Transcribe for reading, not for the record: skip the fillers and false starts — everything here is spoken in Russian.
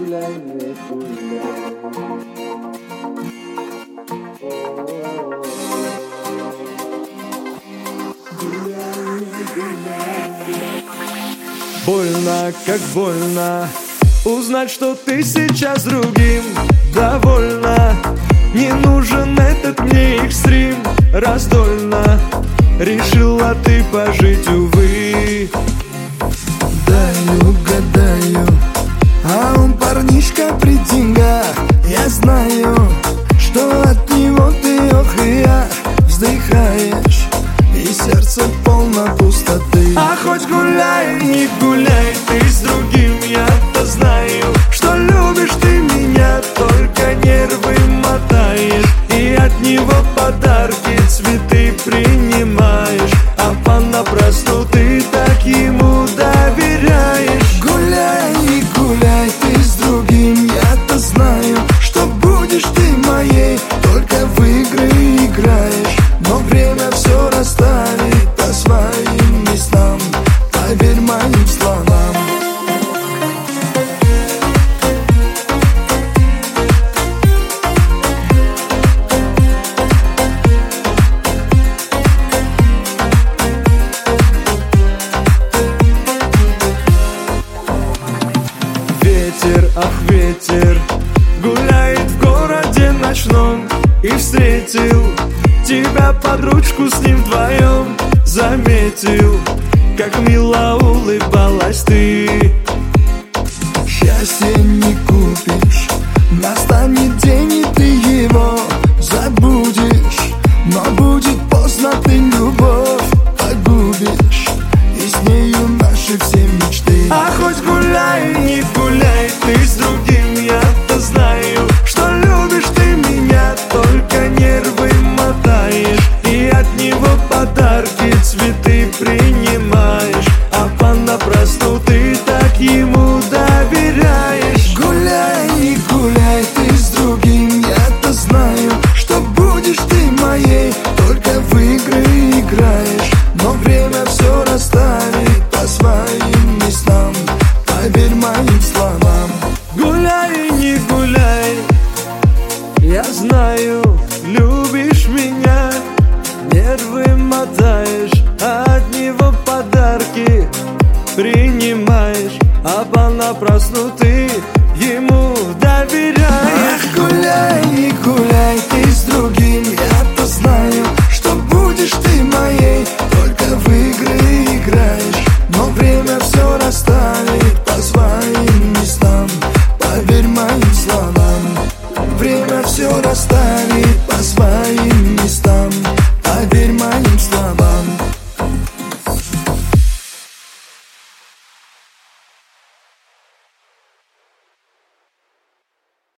гуляй, не гуляй. Больно, как больно узнать, что ты сейчас другим довольна. Не нужен этот мне экстрим. Раздольно решила ты пожить, увы. Гадаю, гадаю, а он парнишка при деньгах. Я знаю, что от него ты ох и ах вздыхаешь, и сердце полно пустоты. А хоть гуляй, не гуляй, ты с другим, я-то знаю, что любишь ты меня, только нервы мотаешь, и от него подарки, цветы принимаешь, а понапрасну ты так ему доверяешь. Гуляй, не гуляй, ты с другим, я-то знаю, что будешь ты моей, только в игры играешь, но время все расставит по своим местам, поверь моим словам. Ветер, ах ветер, гуляет в городе ночном, и встретил тебя под ручку с ним вдвоем. Заметил, как мило улыбалась ты. Счастье не купишь, настанет день, и ты его забудешь, но будет поздно, ты любовь погубишь, и с нею наши все мечты. А хоть гуляй, не гуляй, ты с другим, я-то знаю, что любишь ты меня, только нервы мотаешь, и от него подарки, цветы принимаешь, а понапрасну ты так ему доверяешь. Гуляй, не гуляй, ты с другим, я-то знаю, что будешь ты моей, только в игры играешь, но время все расставит по своим местам, поверь моим словам. Гуляй, не гуляй, я знаю, любишь меня, нервы мотаешь, а от него подарки принимаешь, а понапрасну ты ему доверяешь. Ах, гуляй, не гуляй, ты с другим, я-то знаю, что будешь ты моей, только в игры играешь, но время все расставит по своим местам, поверь моим словам. Время все расставит по своим местам, поверь моим